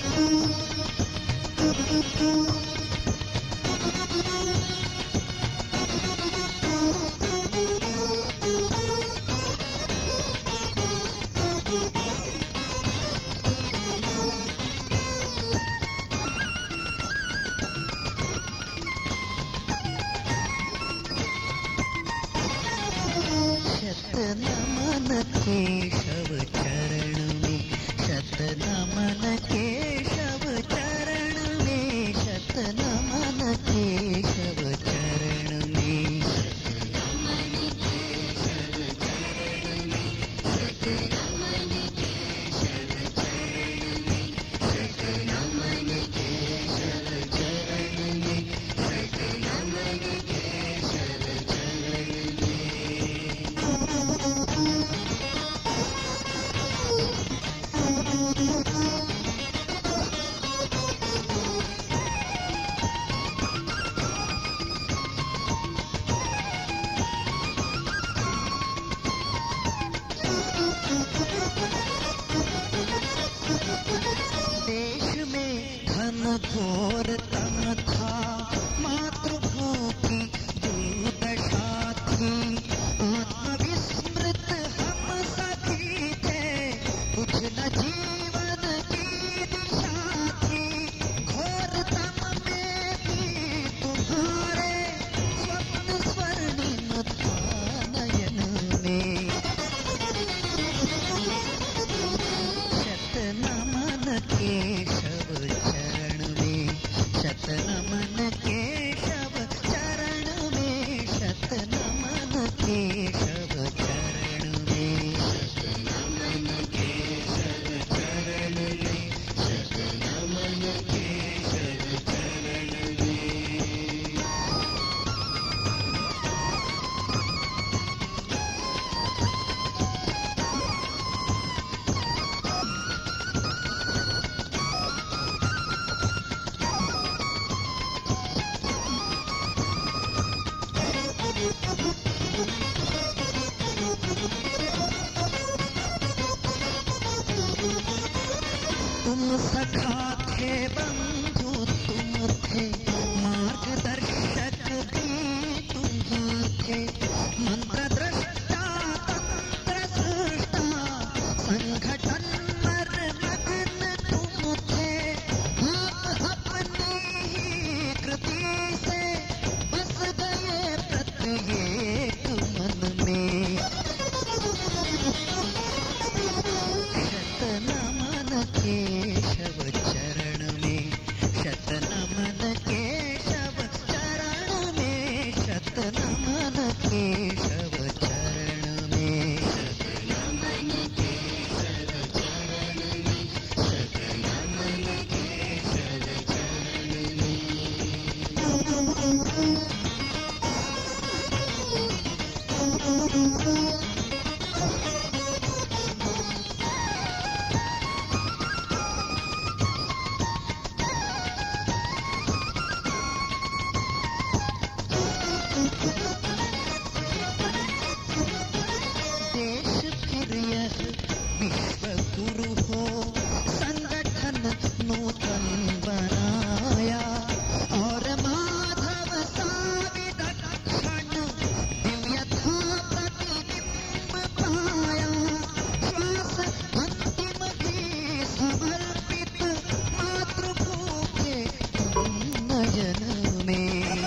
नमन केशव चरण में, शत नमन केशव चरण में, शत नमन केशव चरण में, शत नमन केशव चरण में, शत नमन केशव चरण में, शत नमन केशव चरण में, शत नमन केशव चरण में। देश में घन घोर तन था, मातृभूमि दुर्दशा थी, आत्मविस्मृत हम सभी थे, कुछ न जीवन की दिशा थी, घोर तम में भी तुम्हारे स्वप्न स्वर्णिम था नयन में। शत नमन केशव चरण में, शत नमन केशव चरण में, शत नमन केशव चरण में, शत नमन केशव चरण में, शत नमन केशव चरण में। तुम सखा थे बंधु, तुम थे मार्गदर्शक भी तुम थे, मंत्र दृष्टा तंत्र सृष्टा, संगठन मग्न तुम थे, आप अपनी ही कृति से बस गए प्रत्येक मन में। शत नमन केशव चरण में, शत नमन केशव चरण में, शत नमन केशव चरण में, शत नमन केशव चरण में, शत नमन केशव चरण में। देश प्रिय विश्व गुरु हो, संगठन नूतन बनाया, और माधव सा विलक्षण दिव्य था प्रतिबिंब पाया, श्वास अंतिम भी समर्पित मातृभूमि के नयन में।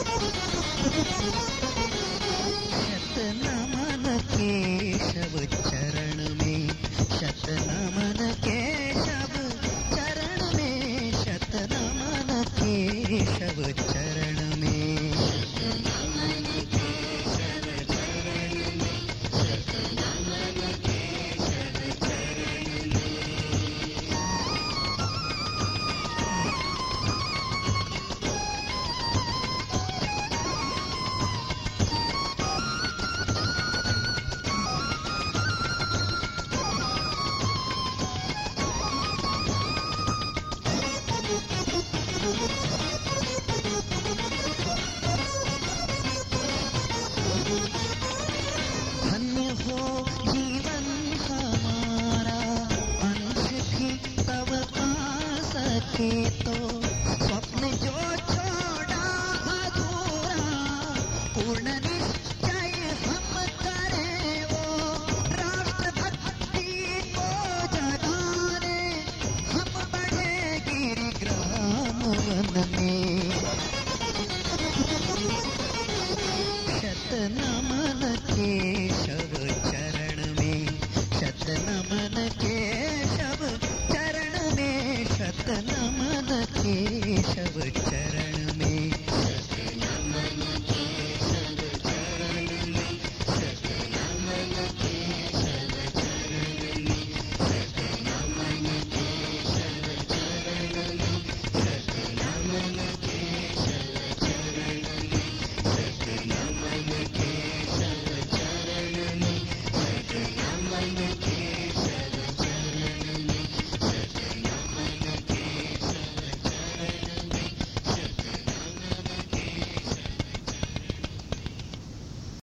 शत नमन केशव चरण में, शत नमन केशव चरण में, सके तो